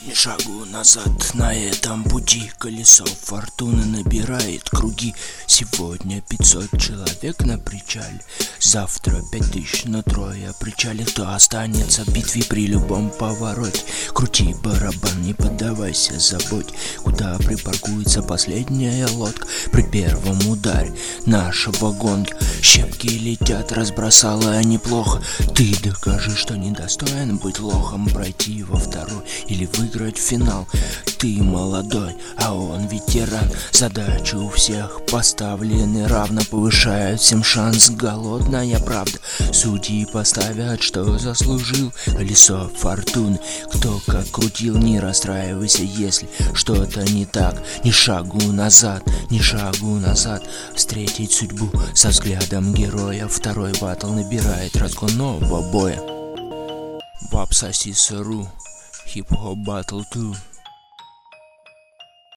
Ни шагу назад на этом пути. Колесо фортуны набирает круги. Сегодня 500 человек на причале, завтра 5000, но трое причалит. Кто останется в битве при любом повороте? Крути барабан, не поддавайся заботе. Куда припаркуется последняя лодка при первом ударе нашего гонга? Щепки летят, разбросала неплохо. Ты докажи, что недостоин быть лохом, пройти во второй или выиграть финал. Ты молодой, а он ветеран. Задачи у всех поставлены равно, повышают всем шанс. Голодная правда, судьи поставят, что заслужил. Колесо фортуны, кто как крутил. Не расстраивайся, если что-то не так. Ни шагу назад, ни шагу назад. Встретить судьбу со взглядом героя. Второй батл набирает разгон нового боя. Вапсаси сыру, хип-хоп батл 2.